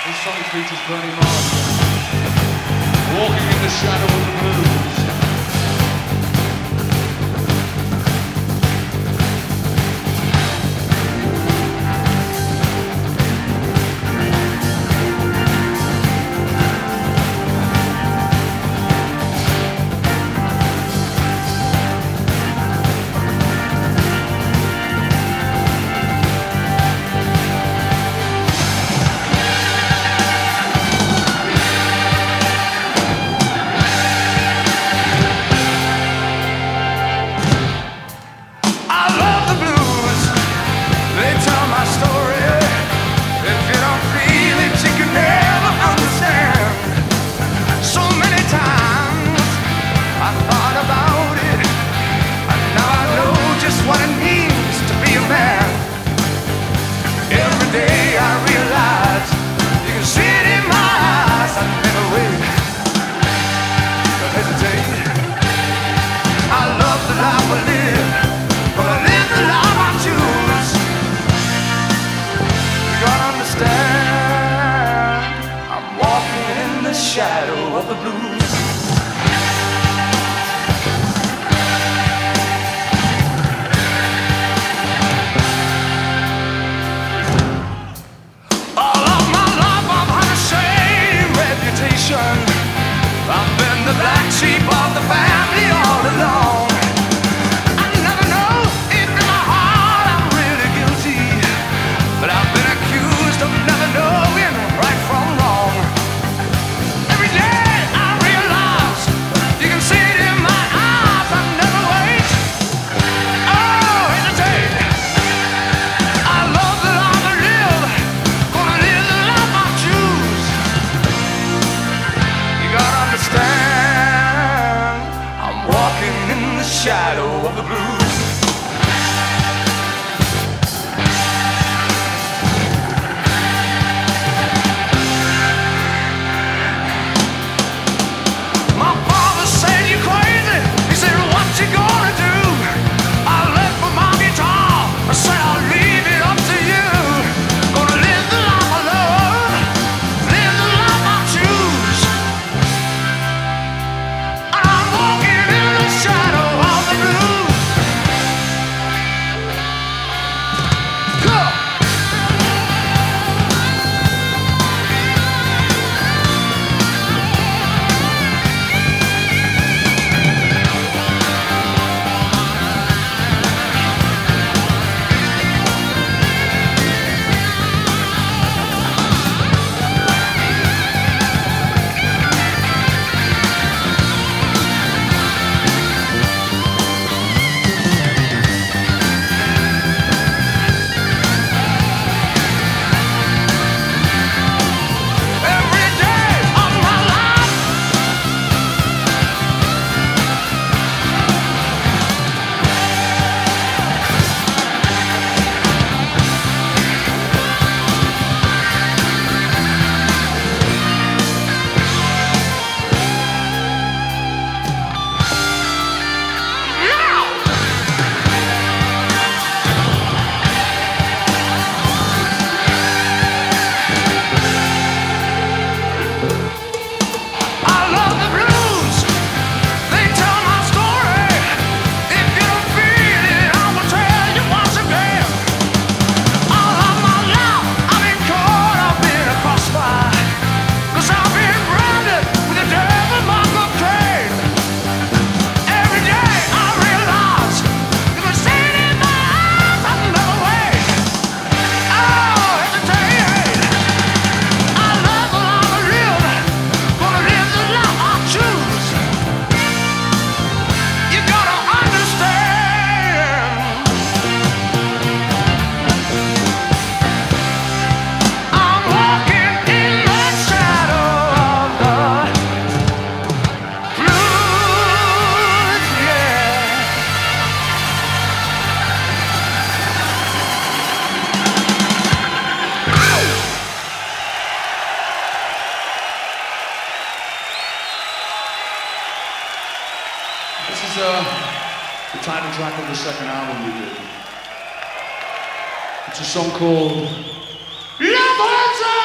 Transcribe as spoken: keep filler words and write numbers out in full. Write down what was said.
This song features Bernie Marsden, Walking in the Shadow of the Blues. Shadow of the blues. All of my life I've had the same reputation. I've been the black sheep of the family all along. I never know if in my heart I'm really guilty, but I've been accused of never knowing right from wrong. Shadow of the blues. My father said you're crazy. He said, what you gonna do? I left for my guitar. I said, I'll leave it up to you. Gonna live the life I love, live the life I choose. And I'm walking in the shadow. This is uh, the title track of the second album we did. It's a song called La Bonanza!